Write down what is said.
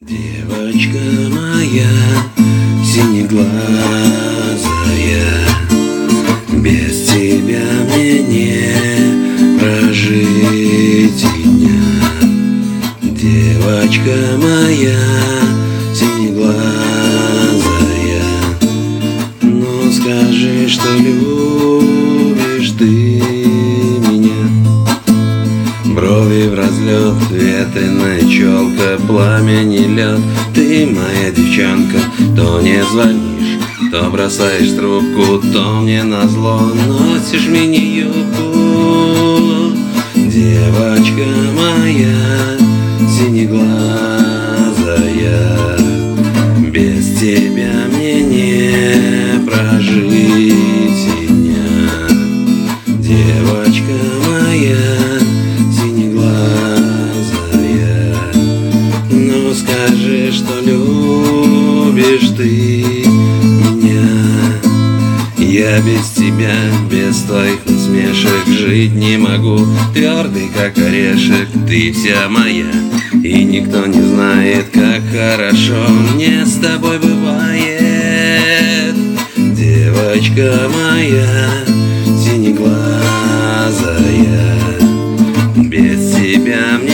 Девочка моя, синеглазая, без тебя мне не прожить и дня. Девочка моя, синеглазая, ну скажи, что любишь ты меня. Брови в разлет, ветреная челка, пламени лед. Ты моя девчонка, то не звонишь, то бросаешь трубку, то мне назло носишь мини-юбку. Девочка моя, синеглазая, без тебя мне не прожить и дня. Девочка моя, ну скажи, что любишь ты меня. Я без тебя, без твоих насмешек жить не могу. Твердый, как орешек, ты вся моя, и никто не знает, как хорошо мне с тобой бывает. Девочка моя, синеглазая, без тебя мне